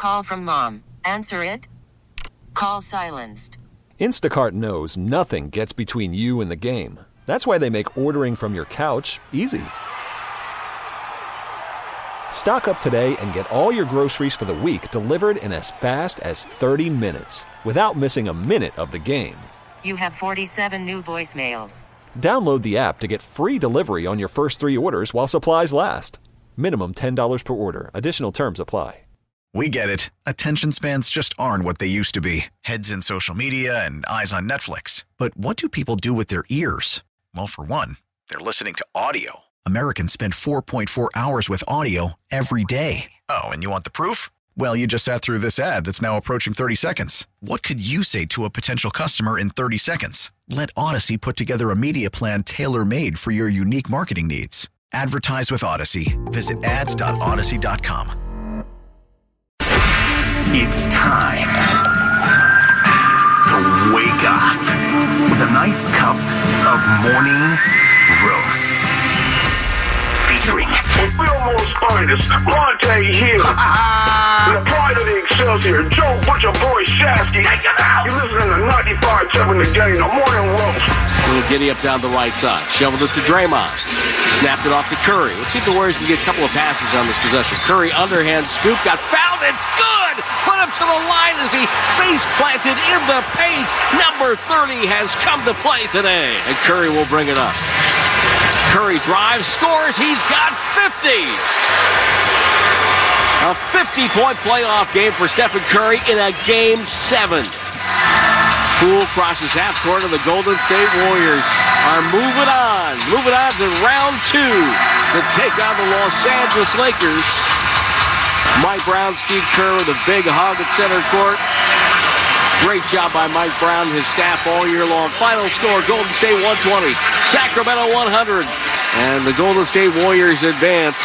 call from mom. Answer it. Call silenced. Instacart knows nothing gets between you and the game. That's why they make ordering from your couch easy. Stock up today and get all your groceries for the week delivered in as fast as 30 minutes without missing a minute of the game. You have 47 new voicemails. Download the app to get free delivery on your first 3 orders while supplies last. Minimum $10 per order. Additional terms apply. We get it. Attention spans just aren't what they used to be. Heads in social media and eyes on Netflix. But what do people do with their ears? Well, for one, they're listening to audio. Americans spend 4.4 hours with audio every day. Oh, and you want the proof? Well, you just sat through this ad that's now approaching 30 seconds. What could you say to a potential customer in 30 seconds? Let Odyssey put together a media plan tailor-made for your unique marketing needs. Advertise with Odyssey. Visit ads.odyssey.com. It's time to wake up with a nice cup of morning roast. Featuring Fillmore's finest, Monte Hill. The pride of the Excelsior, Joe Butcher Boy Shasky. You're listening to 95.7 The Game, the morning roast. Little giddy up down the right side. Shoveled it to Draymond. Snapped it off to Curry. Let's see if the Warriors can get a couple of passes on this possession. Curry underhand scoop, got fouled. It's good! Put him to the line as he face planted in the paint. Number 30 has come to play today. And Curry will bring it up. Curry drives, scores. He's got 50. A 50-point playoff game for Stephen Curry in a Game 7. Poole crosses half court, and the Golden State Warriors are moving on to round 2 to take on the Los Angeles Lakers. Mike Brown, Steve Kerr with a big hug at center court. Great job by Mike Brown and his staff all year long. Final score, Golden State 120, Sacramento 100. And the Golden State Warriors advance.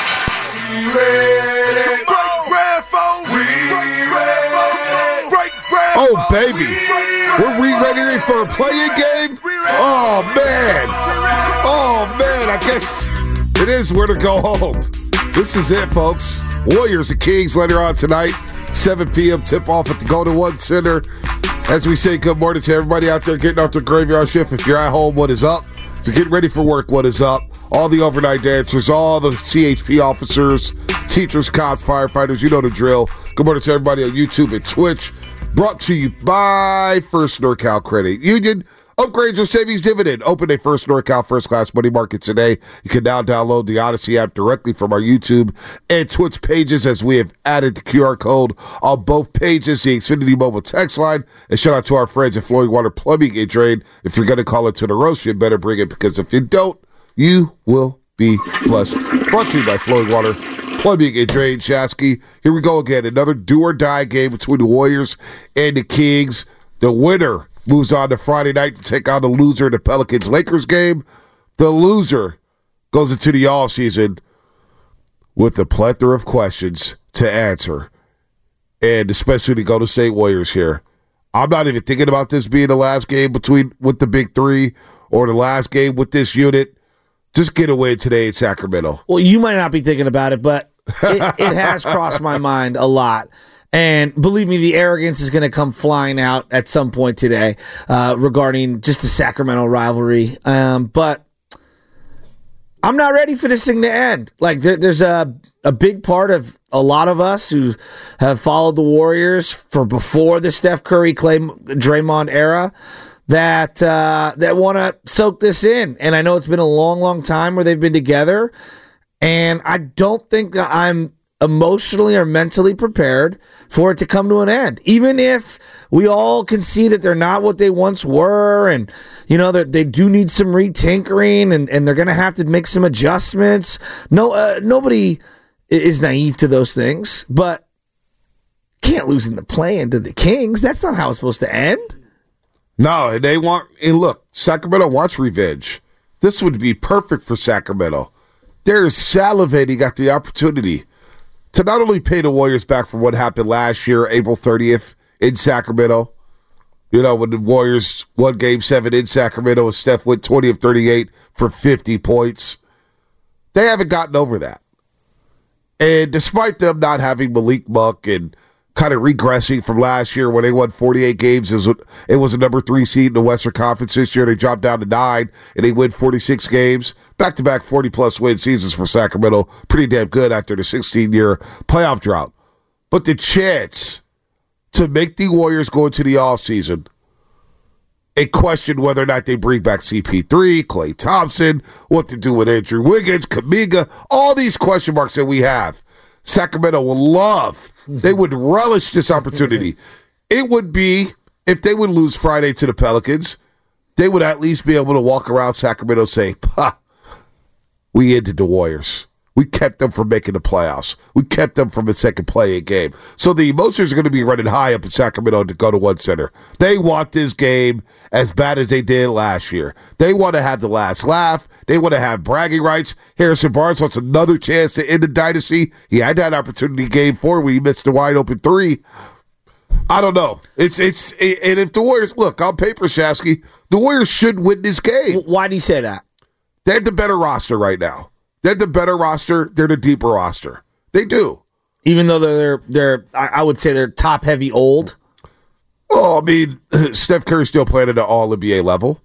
Oh, baby. We're ready for a play-in game? Oh, man. Oh, man. I guess it is where to go home. This is it, folks. Warriors and Kings later on tonight. 7 p.m. tip-off at the Golden One Center. As we say good morning to everybody out there getting off the graveyard shift. If you're at home, what is up? If you're getting ready for work, what is up? All the overnight dancers, all the CHP officers, teachers, cops, firefighters, you know the drill. Good morning to everybody on YouTube and Twitch. Brought to you by First NorCal Credit Union. Upgrade your savings dividend. Open a First NorCal First Class Money Market today. You can now download the Odyssey app directly from our YouTube and Twitch pages, as we have added the QR code on both pages, the Xfinity mobile text line. And shout out to our friends at Flowing Water Plumbing and Drain. If you're going to call it to the roast, you better bring it, because if you don't, you will be flushed. Brought to you by Flowing Water Plumbing and Drain. Shasky, here we go again. Another do-or-die game between the Warriors and the Kings. The winner moves on to Friday night to take on the loser in the Pelicans-Lakers game. The loser goes into the offseason with a plethora of questions to answer, and especially the Golden State Warriors here. I'm not even thinking about this being the last game with the Big Three or the last game with this unit. Just get a win today in Sacramento. Well, you might not be thinking about it, but it has crossed my mind a lot. And believe me, the arrogance is going to come flying out at some point today regarding just the Sacramento rivalry. But I'm not ready for this thing to end. Like, there's a big part of a lot of us who have followed the Warriors for before the Steph Curry, Clay, Draymond era that want to soak this in. And I know it's been a long, long time where they've been together. And I don't think I'm emotionally or mentally prepared for it to come to an end. Even if we all can see that they're not what they once were, and you know that they do need some retinkering, and they're going to have to make some adjustments. Nobody is naive to those things, but can't lose in the play-in to the Kings. That's not how it's supposed to end. No, and look, Sacramento wants revenge. This would be perfect for Sacramento. They're salivating at the opportunity to not only pay the Warriors back for what happened last year, April 30th, in Sacramento. You know, when the Warriors won Game 7 in Sacramento, and Steph went 20 of 38 for 50 points. They haven't gotten over that. And despite them not having Malik Monk and kind of regressing from last year when they won 48 games. It was a number 3 seed in the Western Conference. This year they dropped down to 9, and they win 46 games. Back-to-back 40-plus win seasons for Sacramento. Pretty damn good after the 16-year playoff drought. But the chance to make the Warriors go into the offseason and question whether or not they bring back CP3, Klay Thompson, what to do with Andrew Wiggins, Kuminga, all these question marks that we have, Sacramento will love. They would relish this opportunity. It would be, if they would lose Friday to the Pelicans, they would at least be able to walk around Sacramento saying, we ended the Warriors. We kept them from making the playoffs. We kept them from a second play-in game. So the emotions are going to be running high up in Sacramento to go to One Center. They want this game as bad as they did last year. They want to have the last laugh. They want to have bragging rights. Harrison Barnes wants another chance to end the dynasty. He had that opportunity game 4 where he missed the wide-open 3. I don't know. And if the Warriors, look, on paper, Shasky, the Warriors should win this game. Why do you say that? They have the better roster right now. They're the better roster. They're the deeper roster. They do. Even though they're I would say they're top heavy old. Oh, I mean, Steph Curry's still playing at an all-NBA level.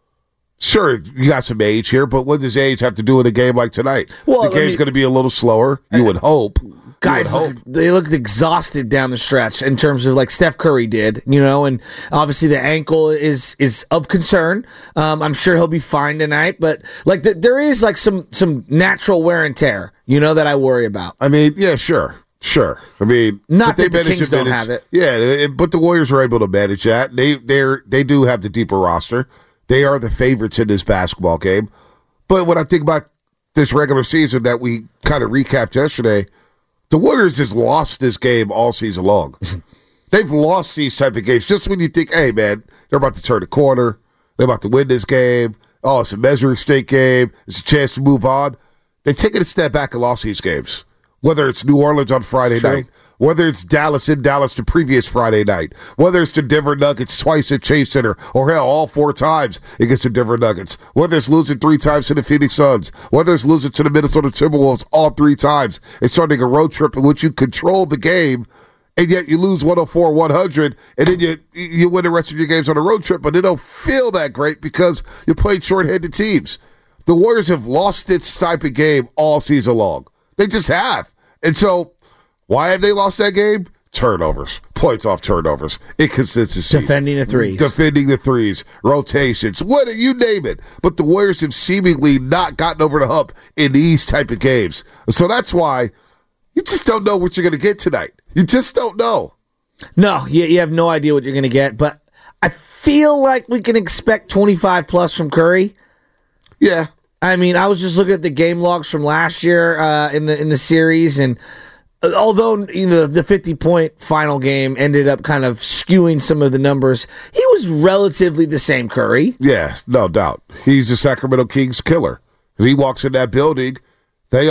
Sure, you got some age here, but what does age have to do with a game like tonight? Well, the game's going to be a little slower, you would hope. Guys, they looked exhausted down the stretch in terms of like Steph Curry did, and obviously the ankle is of concern. I'm sure he'll be fine tonight, but like there is like some natural wear and tear, that I worry about. I mean, yeah, sure. I mean, not that the Kings don't have it. Yeah, but the Warriors are able to manage that. They do have the deeper roster. They are the favorites in this basketball game. But when I think about this regular season that we kind of recapped yesterday, the Warriors has lost this game all season long. They've lost these type of games just when you think, hey, man, they're about to turn the corner. They're about to win this game. Oh, it's a measuring stick game. It's a chance to move on. They've taken a step back and lost these games, whether it's New Orleans on Friday night, whether it's Dallas in Dallas the previous Friday night, whether it's the Denver Nuggets twice at Chase Center, or hell, all 4 times against the Denver Nuggets, whether it's losing 3 times to the Phoenix Suns, whether it's losing to the Minnesota Timberwolves all 3 times, it's starting a road trip in which you control the game, and yet you lose 104-100, and then you win the rest of your games on a road trip, but they don't feel that great because you played short-handed teams. The Warriors have lost this type of game all season long. They just have. And so, why have they lost that game? Turnovers. Points off turnovers. Inconsistency. Defending the threes. Rotations. You name it. But the Warriors have seemingly not gotten over the hump in these type of games. So that's why you just don't know what you're going to get tonight. You just don't know. No, you have no idea what you're going to get. But I feel like we can expect 25 plus from Curry. Yeah. I mean, I was just looking at the game logs from last year in the series, and although the 50-point final game ended up kind of skewing some of the numbers, he was relatively the same Curry. Yeah, no doubt. He's the Sacramento Kings killer. He walks in that building, they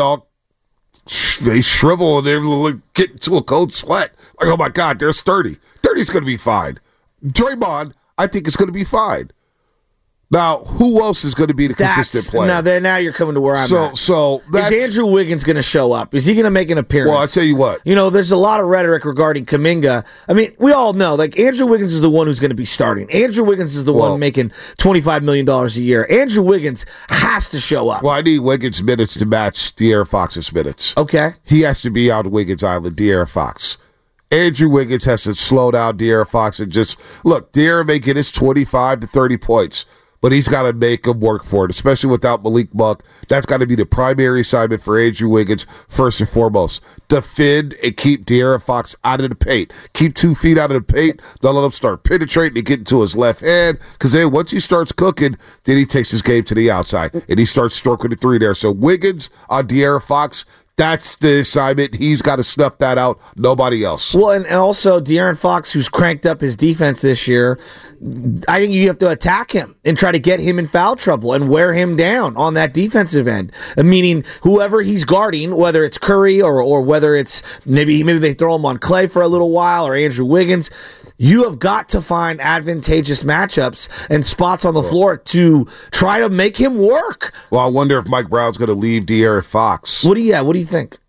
shrivel and they get into a cold sweat. Like, oh my God, they're sturdy. 30's going to be fine. Draymond, I think, is going to be fine. Now, who else is going to be the consistent player? Now you're coming to where I'm at. So is Andrew Wiggins going to show up? Is he going to make an appearance? Well, I'll tell you what. There's a lot of rhetoric regarding Kuminga. I mean, we all know, like, Andrew Wiggins is the one who's going to be starting. Andrew Wiggins is the one making $25 million a year. Andrew Wiggins has to show up. Well, I need Wiggins' minutes to match De'Aaron Fox's minutes. Okay. He has to be out of Wiggins Island, De'Aaron Fox. Andrew Wiggins has to slow down De'Aaron Fox and just, look, De'Aaron may get his 25 to 30 points. But he's got to make him work for it, especially without Malik Monk. That's got to be the primary assignment for Andrew Wiggins, first and foremost. Defend and keep De'Aaron Fox out of the paint. Keep 2 feet out of the paint. Don't let him start penetrating and get into his left hand. Because then once he starts cooking, then he takes his game to the outside. And he starts stroking the 3 there. So Wiggins on De'Aaron Fox, that's the assignment. He's got to snuff that out. Nobody else. Well, and also De'Aaron Fox, who's cranked up his defense this year, I think you have to attack him and try to get him in foul trouble and wear him down on that defensive end. Meaning whoever he's guarding, whether it's Curry or whether it's maybe they throw him on Klay for a little while or Andrew Wiggins, you have got to find advantageous matchups and spots on the floor to try to make him work. Well, I wonder if Mike Brown's going to leave De'Aaron Fox. What do you think?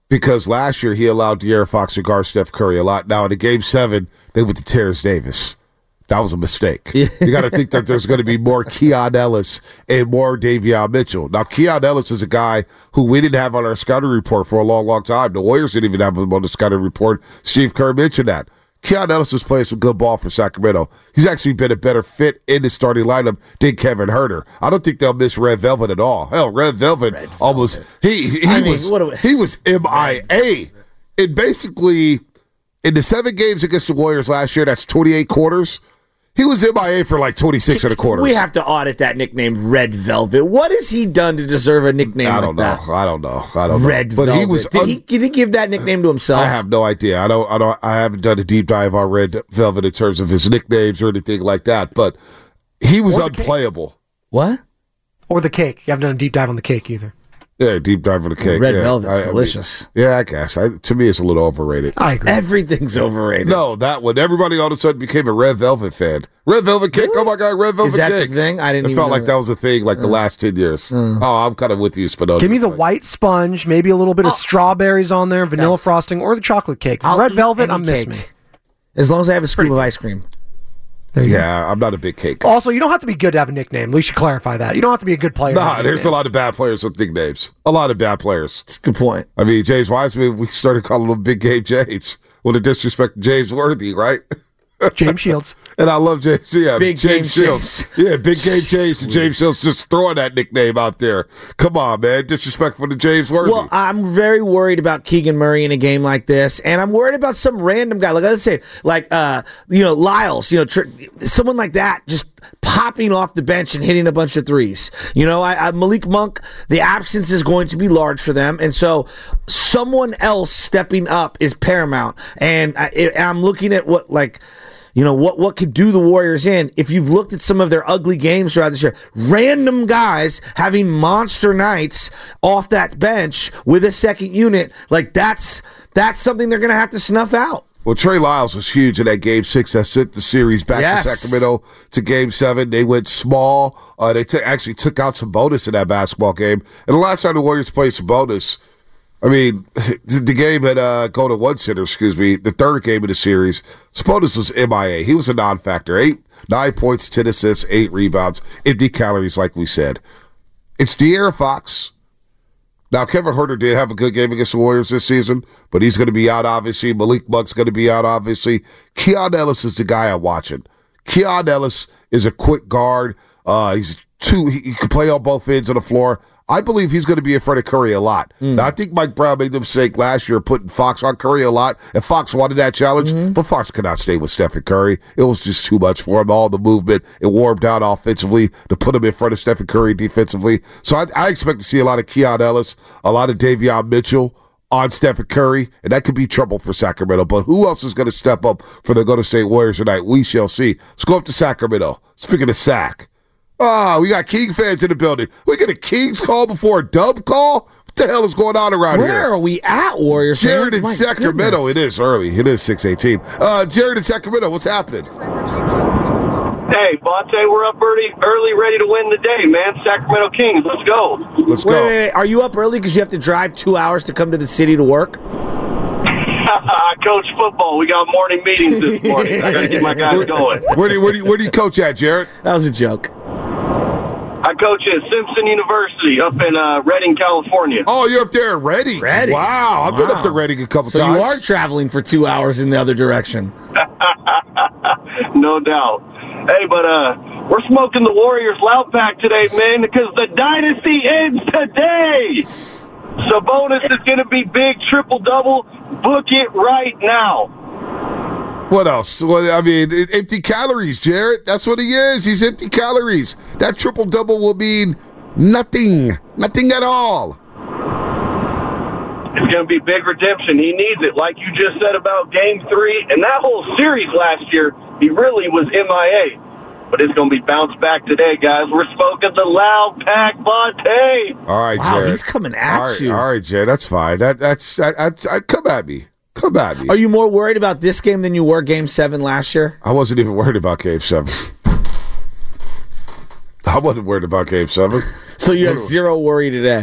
because last year he allowed De'Aaron Fox to guard Steph Curry a lot. Now in the Game 7, they went to Terrence Davis. That was a mistake. You got to think that there's going to be more Keon Ellis and more Davion Mitchell. Now, Keon Ellis is a guy who we didn't have on our scouting report for a long, long time. The Warriors didn't even have him on the scouting report. Steve Kerr mentioned that. Keon Ellis is playing some good ball for Sacramento. He's actually been a better fit in the starting lineup than Kevin Huerter. I don't think they'll miss Red Velvet at all. Hell, Red Velvet almost he was MIA. And basically, in the 7 games against the Warriors last year, that's 28 quarters. He was MIA for like 26 and a quarter. We have to audit that nickname, Red Velvet. What has he done to deserve a nickname like that? I don't know. Red Velvet. But he was. Did he give that nickname to himself? I have no idea. I haven't done a deep dive on Red Velvet in terms of his nicknames or anything like that. But he was unplayable. What? Or the cake. You haven't done a deep dive on the cake either. Yeah, deep dive on the cake. Red Velvet's delicious. I guess. To me, it's a little overrated. I agree. Everything's overrated. No, that one. Everybody all of a sudden became a Red Velvet fan. Red Velvet cake? Oh, my God, Red Velvet cake. Is that the thing? I didn't even felt know like that was a thing like the last 10 years. Oh, I'm kind of with you, Spinoza. Give me the white sponge, maybe a little bit of strawberries on there, vanilla frosting, or the chocolate cake. Red Velvet, I miss me. As long as I have a scoop of ice cream. Yeah, I'm not a big cake. Also, you don't have to be good to have a nickname. We should clarify that. You don't have to be a good player. Nah, there's a lot of bad players with nicknames. A lot of bad players. That's a good point. I mean, James Wiseman, we started calling him Big Game James. With a disrespect to James Worthy, right? James Shields. And I love James. Yeah, Big James Shields. Yeah, Big Game James and James Shields just throwing that nickname out there. Come on, man. Disrespectful to James Worthy. Well, I'm very worried about Keegan Murray in a game like this, and I'm worried about some random guy. Like, let's say, Lyles, someone like that just popping off the bench and hitting a bunch of threes. Malik Monk, the absence is going to be large for them, and so someone else stepping up is paramount. And I'm looking at what could do the Warriors in. If you've looked at some of their ugly games throughout this year, random guys having monster nights off that bench with a second unit, like that's something they're going to have to snuff out. Well, Trey Lyles was huge in that Game 6 that sent the series back to Sacramento to Game 7. They went small. They actually took out Sabonis in that basketball game. And the last time the Warriors played Sabonis, I mean, the game at Golden One Center, the third game of the series, Sabonis was MIA. He was a non-factor. 9 points, 10 assists, 8 rebounds, empty calories, like we said. It's De'Aaron Fox. Now, Kevin Huerter did have a good game against the Warriors this season, but he's going to be out, obviously. Malik Monk's going to be out, obviously. Keon Ellis is the guy I'm watching. Keon Ellis is a quick guard. He can play on both ends of the floor. I believe he's going to be in front of Curry a lot. Now, I think Mike Brown made the mistake last year putting Fox on Curry a lot, and Fox wanted that challenge, but Fox could not stay with Stephen Curry. It was just too much for him, all the movement. It wore him down offensively to put him in front of Stephen Curry defensively. So I expect to see a lot of Keon Ellis, a lot of Davion Mitchell on Stephen Curry, and that could be trouble for Sacramento. But who else is going to step up for the Golden State Warriors tonight? We shall see. Let's go up to Sacramento. Speaking of Sac. We got King fans in the building. We get a Kings call before a Dub call? What the hell is going on around here? Where are we at, Warriors fans? Jared in Sacramento. Goodness. It is early. It is 6:18. Jared in Sacramento, what's happening? Hey, Bonte, we're up early, ready to win the day, man. Sacramento Kings, let's go. Let's go. Wait. Are you up early because you have to drive 2 hours to come to the city to work? I coach football. We got morning meetings this morning. I got to get my guys going. Where do you coach at, Jared? That was a joke. I coach at Simpson University up in Redding, California. Oh, you're up there at Redding? Wow. I've been up to Redding a couple times. So you are traveling for 2 hours in the other direction. No doubt. Hey, but we're smoking the Warriors loud pack today, man, because the dynasty ends today. Sabonis is going to be big, triple-double. Book it right now. What else? Well, I mean, empty calories, Jared. That's what he is. He's empty calories. That triple-double will mean nothing. Nothing at all. It's going to be big redemption. He needs it. Like you just said about Game 3, and that whole series last year, he really was MIA. But it's going to be bounced back today, guys. We're smoking the loud pack Bonte. All right, wow, Jared. He's coming at you. All right, Jared. That's fine. That's come at me. Come at me. Are you more worried about this game than you were Game 7 last year? I wasn't even worried about Game 7. I wasn't worried about Game 7. So you have zero worry today? No,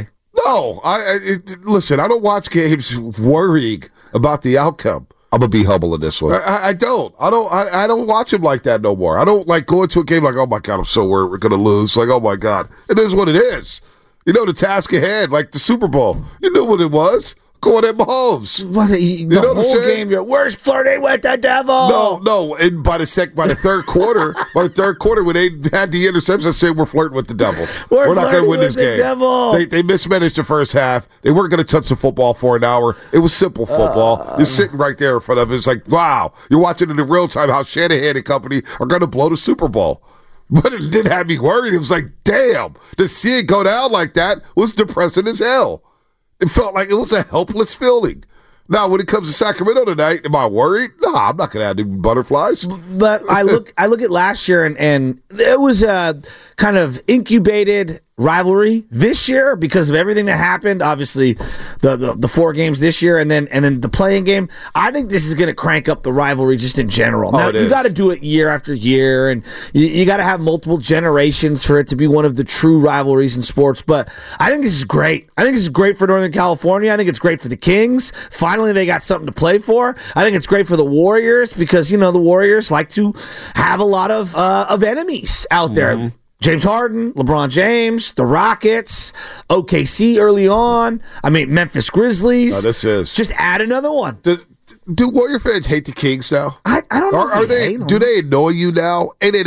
No, listen. I don't watch games worrying about the outcome. I'm gonna be humble in this one. I don't watch them like that no more. I don't like go into a game like, oh my God, I'm so worried we're gonna lose. Like, oh my God, it is what it is. You know the task ahead, like the Super Bowl. You knew what it was. Going at Mahomes. The whole game, we're flirting with the devil. No. And by the third quarter, when they had the interception, I said we're flirting with the devil. We're not going to win this game. They mismanaged the first half. They weren't going to touch the football for an hour. It was simple football. You're sitting right there in front of it. It's like, wow, you're watching it in real time how Shanahan and company are going to blow the Super Bowl. But it didn't have me worried. It was like, damn, to see it go down like that was depressing as hell. It felt like it was a helpless feeling. Now, when it comes to Sacramento tonight, am I worried? No, I'm not going to have any butterflies. But I look at last year, and it was a kind of incubated rivalry this year because of everything that happened. Obviously, the 4 games this year, and then the playing game. I think this is going to crank up the rivalry just in general. Now, you got to do it year after year, and you got to have multiple generations for it to be one of the true rivalries in sports. But I think this is great. I think this is great for Northern California. I think it's great for the Kings. Finally, they got something to play for. I think it's great for the Warriors because the Warriors like to have a lot of enemies out there. Mm-hmm. James Harden, LeBron James, the Rockets, OKC early on. I mean, Memphis Grizzlies. This is just add another one. Do Warrior fans hate the Kings now? I don't know. Do they annoy you now?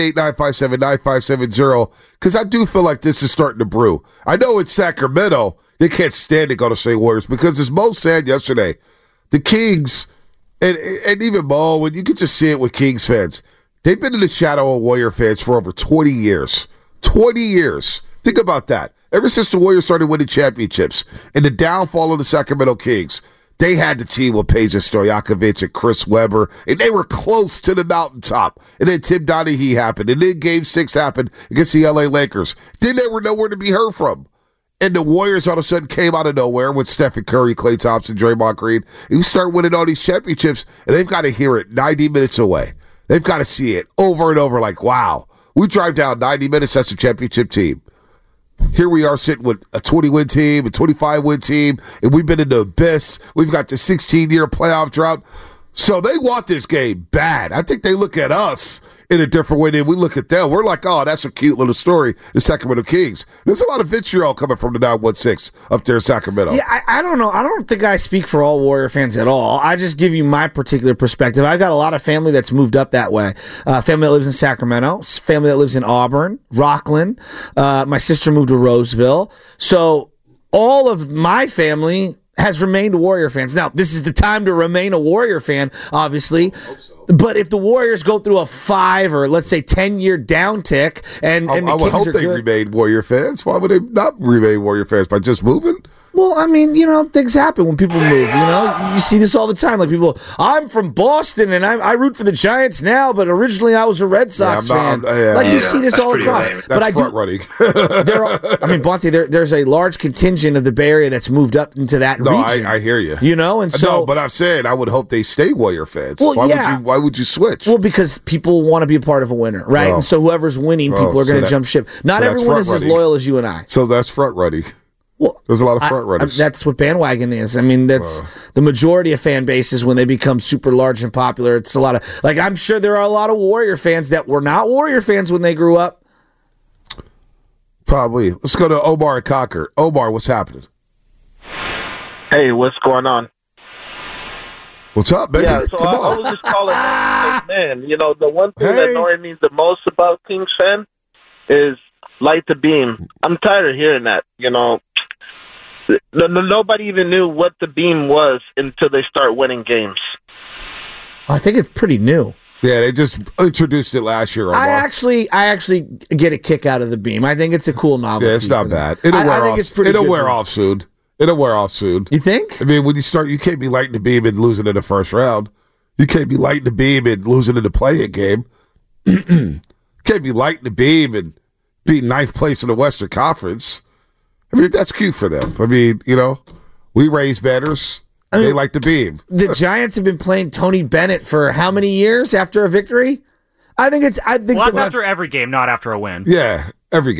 888-957-9570. Because I do feel like this is starting to brew. I know it's Sacramento. They can't stand to go to St. Warriors because as Mo said yesterday, the Kings and even Mo, and you could just see it with Kings fans. They've been in the shadow of Warrior fans for over 20 years. 20 years. Think about that. Ever since the Warriors started winning championships and the downfall of the Sacramento Kings, they had the team with Peja Stojakovic and Chris Webber, and they were close to the mountaintop. And then Tim Donaghy happened, and then Game 6 happened against the LA Lakers. Then they were nowhere to be heard from. And the Warriors all of a sudden came out of nowhere with Stephen Curry, Klay Thompson, Draymond Green. And you start winning all these championships, and they've got to hear it 90 minutes away. They've got to see it over and over like, wow. We drive down 90 minutes, that's a championship team. Here we are sitting with a 20-win team, a 25-win team, and we've been in the abyss. We've got the 16-year playoff drought. So they want this game bad. I think they look at us in a different way than we look at them. We're like, oh, that's a cute little story, the Sacramento Kings. There's a lot of vitriol coming from the 916 up there in Sacramento. Yeah, I don't know. I don't think I speak for all Warrior fans at all. I just give you my particular perspective. I've got a lot of family that's moved up that way. Family that lives in Sacramento, family that lives in Auburn, Rockland. My sister moved to Roseville. So all of my family has remained Warrior fans. Now, this is the time to remain a Warrior fan, obviously. I hope so. But if the Warriors go through a 5 or let's say 10-year downtick, and the Kings I would hope they remain Warrior fans. Why would they not remain Warrior fans by just moving? Well, I mean, things happen when people move. You see this all the time. Like people, I'm from Boston and I root for the Giants now, but originally I was a Red Sox fan. You see this all across. That's front running. Bonte, there's a large contingent of the Bay Area that's moved up into that region. I hear you. And so. But I'm saying I would hope they stay Warrior fans. Well, why would you switch? Well, because people want to be a part of a winner, right? And so whoever's winning, people are going to jump ship. Not everyone is as loyal as you and I. So that's front running. Well, there's a lot of front runners. That's what bandwagon is. I mean, that's the majority of fan bases when they become super large and popular. It's a lot of I'm sure there are a lot of Warrior fans that were not Warrior fans when they grew up. Probably. Let's go to Omar and Concord. Omar, what's happening? Hey, what's going on? What's up, baby? Yeah, so I was just calling, man. The one thing that annoys me the most about Kings fan is light the beam. I'm tired of hearing that. Nobody even knew what the beam was until they start winning games. I think it's pretty new. Yeah, they just introduced it last year. Omar. I actually get a kick out of the beam. I think it's a cool novelty. Yeah, it's not bad. It'll wear off soon. It'll wear off soon. You think? I mean, when you start, you can't be lighting the beam and losing in the first round. You can't be lighting the beam and losing in the play-in game. You can't be lighting the beam and being ninth place in the Western Conference. I mean, that's cute for them. I mean, we raise banners. They like the beam. The Giants have been playing Tony Bennett for how many years after a victory? That's after every game, not after a win. Yeah, every game.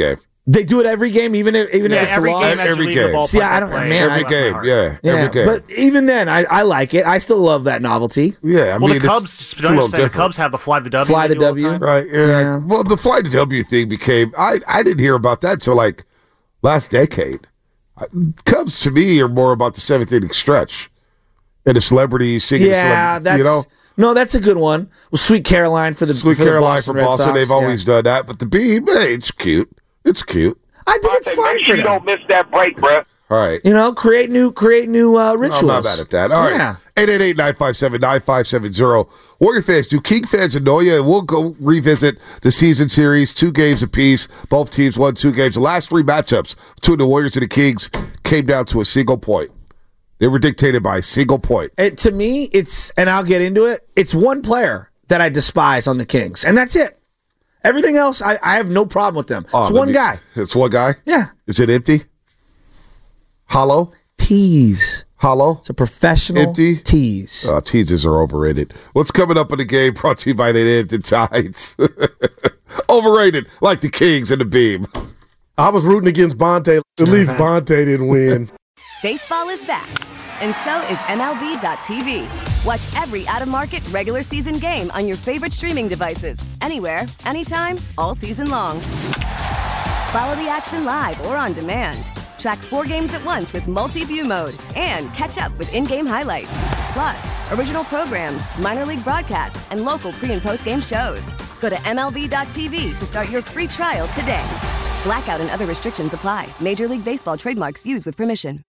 They do it every game, even if it's every a loss. game. Every game. See, I don't. Man, every game. Yeah, every game. But even then, I like it. I still love that novelty. Yeah, I mean, the Cubs. it's a little different. The Cubs have the fly the W. Fly they the do all the W. time. Right. Yeah. Well, the Fly the W thing became. I didn't hear about that till like last decade. Cubs to me are more about the 7th inning stretch and the celebrities singing. That's no, that's a good one. Well, Sweet Caroline for the Sweet Caroline for Red Boston. Sox, They've always done that. But the Beam, hey, it's cute. It's cute. I think it's fine Make for sure you them. don't miss that break, bro. All right. Create new rituals. I'm not mad at that. All right. Yeah. 888-957-9570. Warrior fans, do King fans annoy you? And we'll go revisit the season series, 2 games apiece. Both teams won 2 games. The last 3 matchups between the Warriors and the Kings came down to a single point. They were dictated by a single point. To me, and I'll get into it, it's one player that I despise on the Kings, and that's it. Everything else, I have no problem with them. It's one guy. It's one guy? Yeah. Is it empty? Hollow? Tease. Hollow? It's a professional empty tease. Teases are overrated. What's coming up in the game brought to you by the Hampton Tides? Overrated, like the Kings and the Beam. I was rooting against Bonte. At least Bonte didn't win. Baseball is back, and so is MLB.tv. Watch every out-of-market regular season game on your favorite streaming devices, anywhere, anytime, all season long. Follow the action live or on demand. Track 4 games at once with multi-view mode and catch up with in-game highlights. Plus, original programs, minor league broadcasts, and local pre- and post-game shows. Go to MLB.tv to start your free trial today. Blackout and other restrictions apply. Major League Baseball trademarks used with permission.